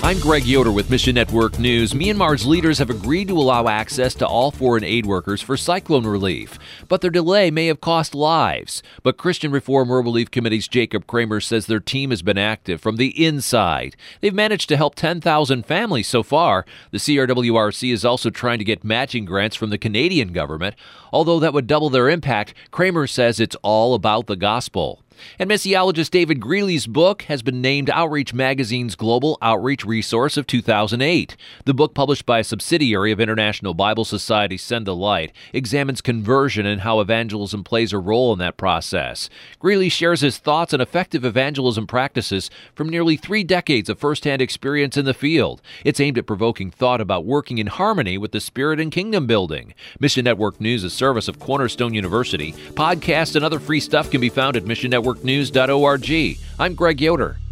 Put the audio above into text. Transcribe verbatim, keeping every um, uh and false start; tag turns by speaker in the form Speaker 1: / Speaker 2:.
Speaker 1: I'm Greg Yoder with Mission Network News. Myanmar's leaders have agreed to allow access to all foreign aid workers for cyclone relief, but their delay may have cost lives. But Christian Reform World Relief Committee's Jacob Kramer says their team has been active from the inside. They've managed to help ten thousand families so far. The C R W R C is also trying to get matching grants from the Canadian government. Although that would double their impact, Kramer says it's all about the gospel. And missiologist David Greeley's book has been named Outreach Magazine's Global Outreach Resource of two thousand eight. The book, published by a subsidiary of International Bible Society Send the Light, examines conversion and how evangelism plays a role in that process. Greeley shares his thoughts on effective evangelism practices from nearly three decades of firsthand experience in the field. It's aimed at provoking thought about working in harmony with the Spirit and kingdom building. Mission Network News, a service of Cornerstone University. Podcasts and other free stuff can be found at mission network news dot org. I'm Greg Yoder.